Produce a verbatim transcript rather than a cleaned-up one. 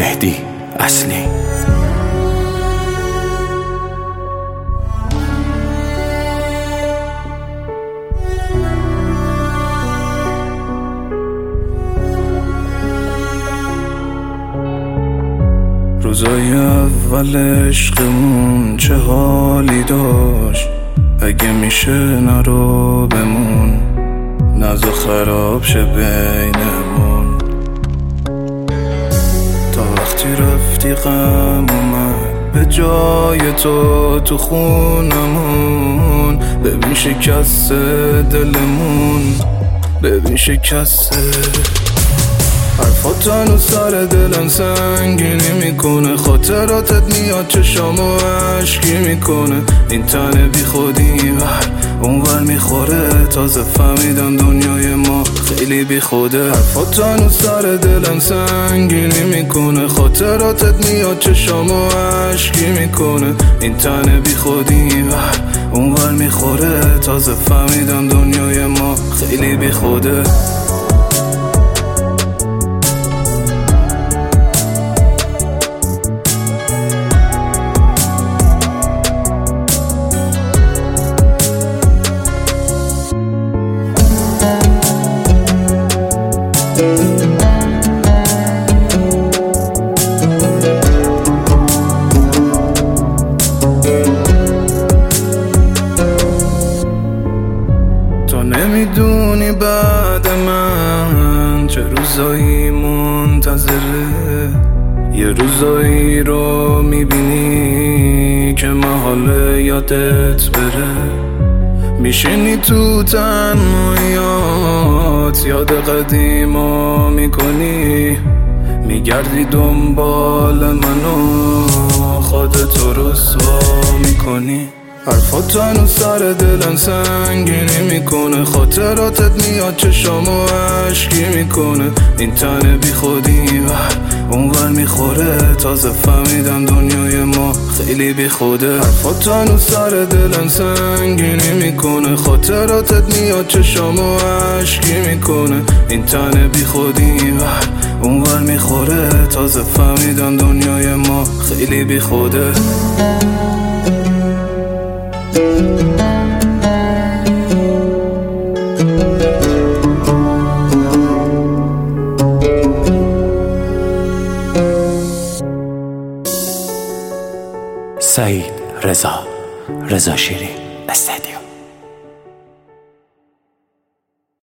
مهدی اصلی. روزای اول عشقمون چه حالی داشت، اگه میشه نرو بمون، نزا خراب شه بینمون. تا وقتی رفتی غم اومد به جای تو تو خونمون. ببین شکست دلمون، ببین شکست. حرفات هنوز سر دلم سنگینی میکنه، خاطراتت میاد چشامو عشقی میکنه. این تن بی خودی ور اونور میخوره، تازه فهمیدم دنیای ما خیلی بی خوده. حرفات هنوز سر دلم سنگینی میکنه، خاطراتت میاد چشامو عشقی میکنه. این تن بی خودی ور اونور میخوره، تازه فهمیدم دنیای ما خیلی بی خوده. تو نمیدونی بعد من چه روزایی منتظره، یه روزایی رو میبینی که محاله یادت بره. میشینی تو تنهاییات یاد قدیما میکنی، میگردی دنبال منو خودتو رسوا میکنی. حرفات هنوز سر دلم سنگینی میکنه، خاطراتت میاد چشامو عشقی میکنه. این تن بی خودی ور اونور میخوره، تازه فهمیدم دنیای ما خیلی بی خوده. حرفات هنوز سر دلم سنگینی میکنه، خاطراتت میاد چشامو عشقی میکنه. این تن بی خودی ور اونور میخوره، تازه فهمیدم دنیای ما خیلی بی خوده. سعید رضا رضا شیرین استدیو.